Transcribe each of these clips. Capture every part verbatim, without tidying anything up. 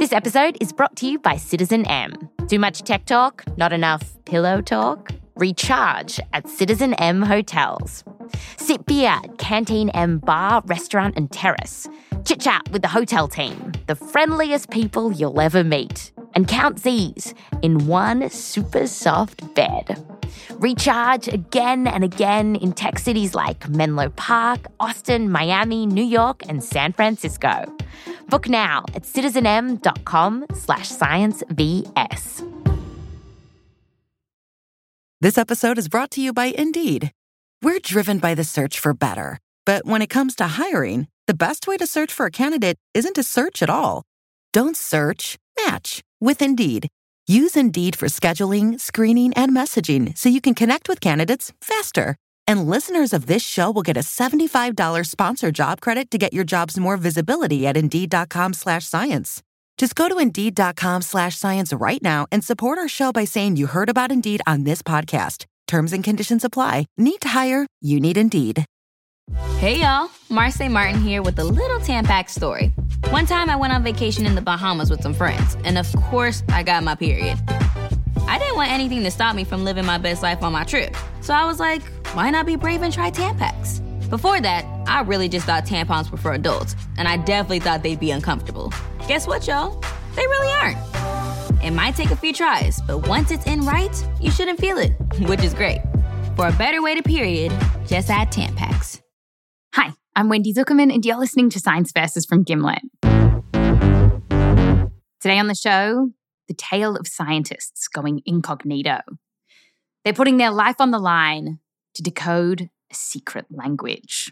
This episode is brought to you by Citizen M. Too much tech talk? Not enough pillow talk? Recharge at Citizen M hotels. Sip beer at Canteen M bar, restaurant and terrace. Chit-chat with the hotel team, the friendliest people you'll ever meet. And count Z's in one super soft bed. Recharge again and again in tech cities like Menlo Park, Austin, Miami, New York, and San Francisco. Book now at citizenm.com slash sciencevs. This episode is brought to you by Indeed. We're driven by the search for better. But when it comes to hiring, the best way to search for a candidate isn't to search at all. Don't search, match with Indeed. Use Indeed for scheduling, screening, and messaging so you can connect with candidates faster. And listeners of this show will get a seventy-five dollars sponsored job credit to get your jobs more visibility at Indeed.com slash science. Just go to Indeed.com slash science right now and support our show by saying you heard about Indeed on this podcast. Terms and conditions apply. Need to hire? You need Indeed. Hey, y'all. Marcy Martin here with a little Tampax story. One time I went on vacation in the Bahamas with some friends, and of course, I got my period. I didn't want anything to stop me from living my best life on my trip, so I was like, why not be brave and try Tampax? Before that, I really just thought tampons were for adults, and I definitely thought they'd be uncomfortable. Guess what, y'all? They really aren't. It might take a few tries, but once it's in right, you shouldn't feel it, which is great. For a better way to period, just add Tampax. Hi, I'm Wendy Zuckerman, and you're listening to Science Versus from Gimlet. Today on the show, the tale of scientists going incognito. They're putting their life on the line to decode a secret language.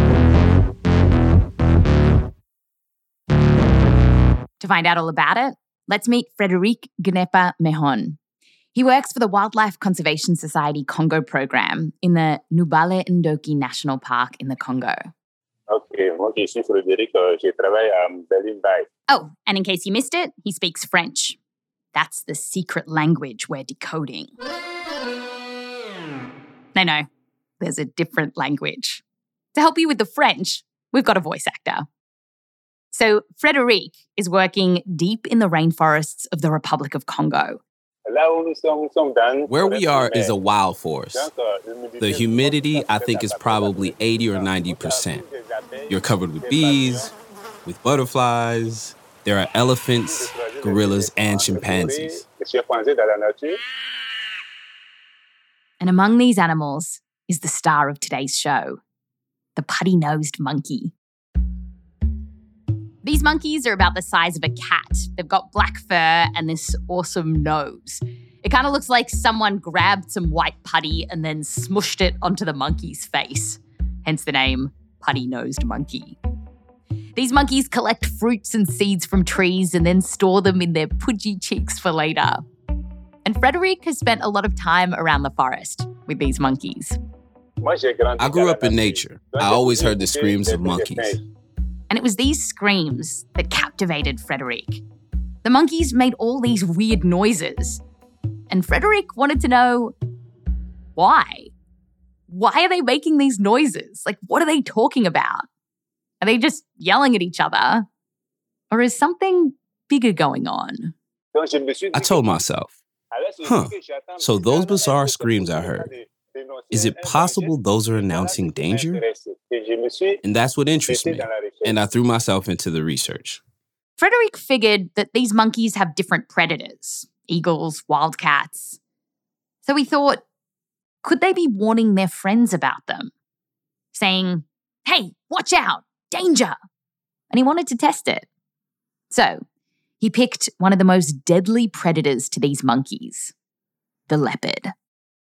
To find out all about it, let's meet Frédéric Guénepa Mehon. He works for the Wildlife Conservation Society Congo program in the Nubale Ndoki National Park in the Congo. Okay, moi je suis Frédéric, je travaille à Berlin-Bay. Oh, and in case you missed it, he speaks French. That's the secret language we're decoding. No, no, there's a different language. To help you with the French, we've got a voice actor. So Frédéric is working deep in the rainforests of the Republic of Congo. Where we are is a wild forest. The humidity, I think, is probably eighty or ninety percent. You're covered with bees, with butterflies. There are elephants, gorillas, and chimpanzees. And among these animals is the star of today's show, the putty-nosed monkey. These monkeys are about the size of a cat. They've got black fur and this awesome nose. It kind of looks like someone grabbed some white putty and then smushed it onto the monkey's face. Hence the name, putty-nosed monkey. These monkeys collect fruits and seeds from trees and then store them in their pudgy cheeks for later. And Frédéric has spent a lot of time around the forest with these monkeys. I grew up in nature. I always heard the screams of monkeys. And it was these screams that captivated Frédéric. The monkeys made all these weird noises. And Frédéric wanted to know why. Why are they making these noises? Like, what are they talking about? Are they just yelling at each other? Or is something bigger going on? I told myself, huh, so those bizarre screams I heard, is it possible those are announcing danger? And that's what interests me. And I threw myself into the research. Frédéric figured that these monkeys have different predators, eagles, wildcats. So he thought, could they be warning their friends about them? Saying, hey, watch out, danger. And he wanted to test it. So he picked one of the most deadly predators to these monkeys, the leopard.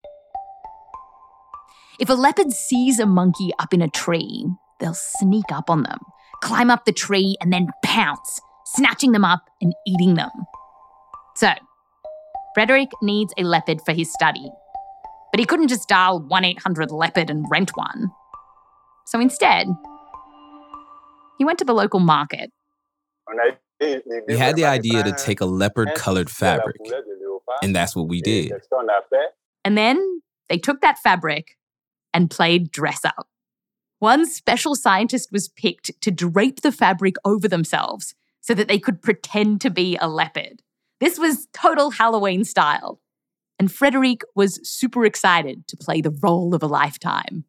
If a leopard sees a monkey up in a tree, they'll sneak up on them, climb up the tree, and then pounce, snatching them up and eating them. So, Frédéric needs a leopard for his study. But he couldn't just dial one eight hundred leopard and rent one. So instead, he went to the local market. We had the idea to take a leopard-colored fabric, and that's what we did. And then they took that fabric and played dress up. One special scientist was picked to drape the fabric over themselves so that they could pretend to be a leopard. This was total Halloween style. And Frédéric was super excited to play the role of a lifetime.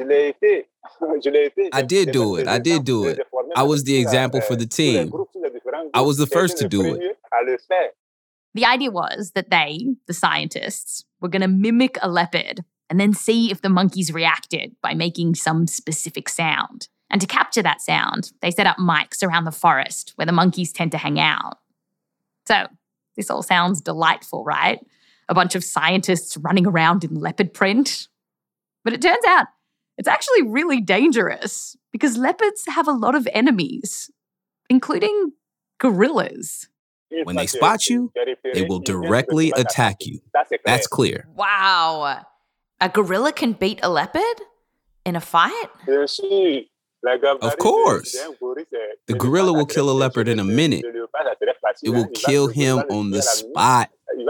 I did do it. I did do it. I was the example for the team. I was the first to do it. The idea was that they, the scientists, were going to mimic a leopard and then see if the monkeys reacted by making some specific sound. And to capture that sound, they set up mics around the forest where the monkeys tend to hang out. So this all sounds delightful, right? A bunch of scientists running around in leopard print. But it turns out it's actually really dangerous because leopards have a lot of enemies, including gorillas. When they spot you, they will directly attack you. That's clear. Wow. A gorilla can beat a leopard in a fight? Of course. The gorilla will kill a leopard in a minute. It will kill him on the spot.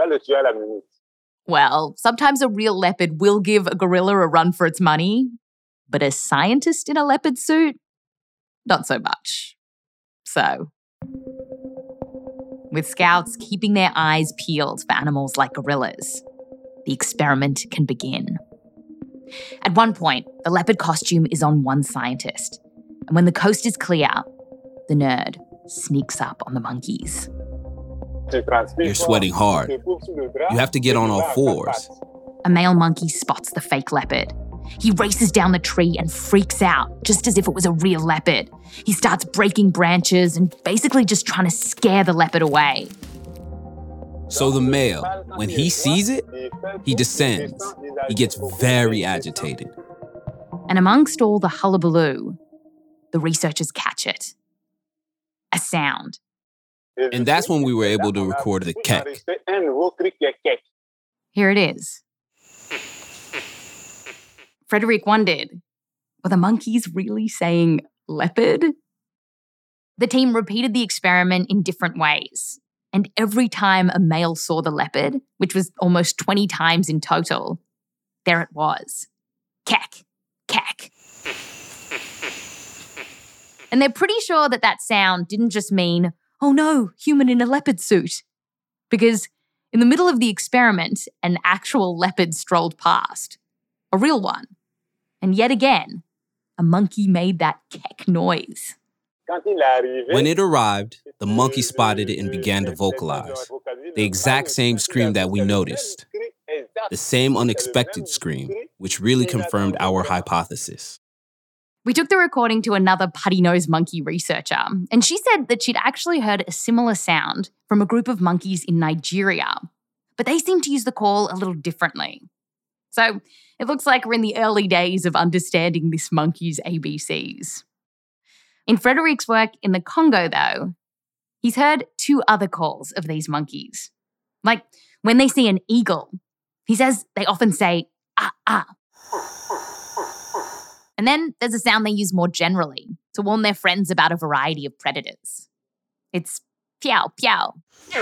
Well, sometimes a real leopard will give a gorilla a run for its money, but a scientist in a leopard suit? Not so much. So, with scouts keeping their eyes peeled for animals like gorillas, the experiment can begin. At one point, the leopard costume is on one scientist, and when the coast is clear, the nerd sneaks up on the monkeys. You're sweating hard. You have to get on all fours. A male monkey spots the fake leopard. He races down the tree and freaks out, just as if it was a real leopard. He starts breaking branches and basically just trying to scare the leopard away. So the male, when he sees it, he descends. He gets very agitated. And amongst all the hullabaloo, the researchers catch it. A sound. And that's when we were able to record the kek. Here it is. Frédéric wondered, were the monkeys really saying leopard? The team repeated the experiment in different ways. And every time a male saw the leopard, which was almost twenty times in total, there it was. Kek, kek. And they're pretty sure that that sound didn't just mean, oh no, human in a leopard suit. Because in the middle of the experiment, an actual leopard strolled past. A real one. And yet again, a monkey made that kek noise. When it arrived, the monkey spotted it and began to vocalize. The exact same scream that we noticed. The same unexpected scream, which really confirmed our hypothesis. We took the recording to another putty-nosed monkey researcher, and she said that she'd actually heard a similar sound from a group of monkeys in Nigeria, but they seemed to use the call a little differently. So it looks like we're in the early days of understanding this monkey's A B Cs. In Frédéric's work in the Congo, though, he's heard two other calls of these monkeys. Like when they see an eagle, he says they often say, ah, ah. And then there's a sound they use more generally to warn their friends about a variety of predators. It's piao, piao.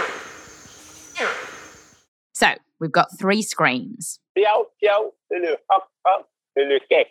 So we've got three screams. Piao, piao, et le hop, hop, et le kek.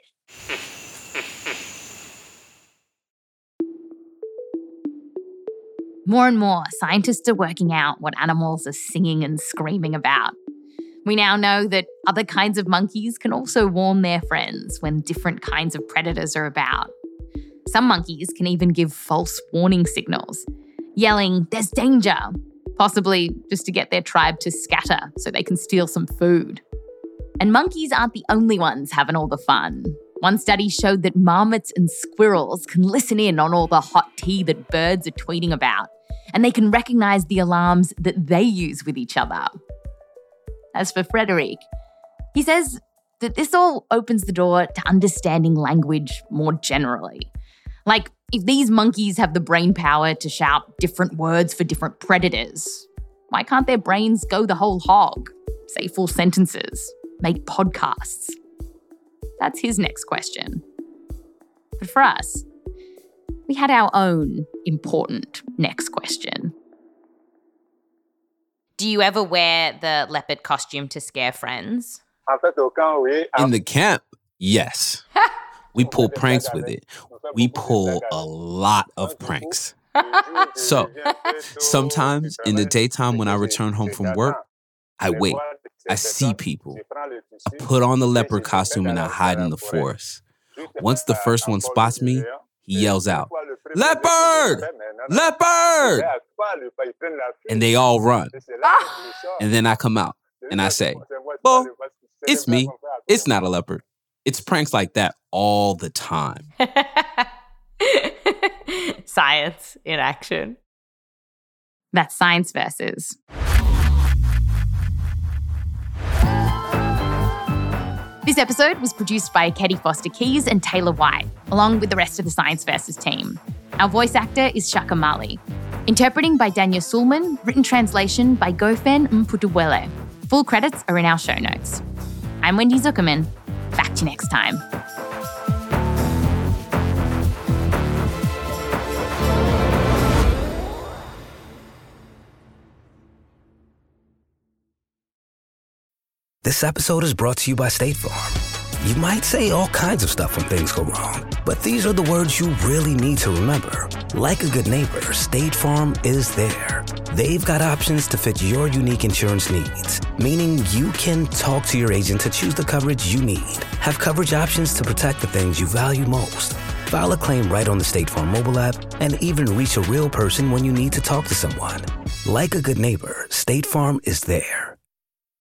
More and more, scientists are working out what animals are singing and screaming about. We now know that other kinds of monkeys can also warn their friends when different kinds of predators are about. Some monkeys can even give false warning signals, yelling, "There's danger," possibly just to get their tribe to scatter so they can steal some food. And monkeys aren't the only ones having all the fun. One study showed that marmots and squirrels can listen in on all the hot tea that birds are tweeting about, and they can recognize the alarms that they use with each other. As for Frédéric, he says that this all opens the door to understanding language more generally. Like, if these monkeys have the brain power to shout different words for different predators, why can't their brains go the whole hog, say full sentences, make podcasts? That's his next question. But for us, we had our own important next question. Do you ever wear the leopard costume to scare friends? In the camp, yes. We pull pranks with it. We pull a lot of pranks. So, sometimes in the daytime when I return home from work, I wait. I see people. I put on the leopard costume and I hide in the forest. Once the first one spots me, he yells out, "Leopard! Leopard!" And they all run. And then I come out and I say, "Well, it's me. It's not a leopard." It's pranks like that all the time. Science in action. That's Science Versus. This episode was produced by Katie Foster Keys and Taylor White, along with the rest of the Science Versus team. Our voice actor is Shaka Mali. Interpreting by Danya Sulman, written translation by Gofen Mputuwele. Full credits are in our show notes. I'm Wendy Zuckerman. Back to you next time. This episode is brought to you by State Farm. You might say all kinds of stuff when things go wrong, but these are the words you really need to remember. Like a good neighbor, State Farm is there. They've got options to fit your unique insurance needs, meaning you can talk to your agent to choose the coverage you need, have coverage options to protect the things you value most, file a claim right on the State Farm mobile app, and even reach a real person when you need to talk to someone. Like a good neighbor, State Farm is there.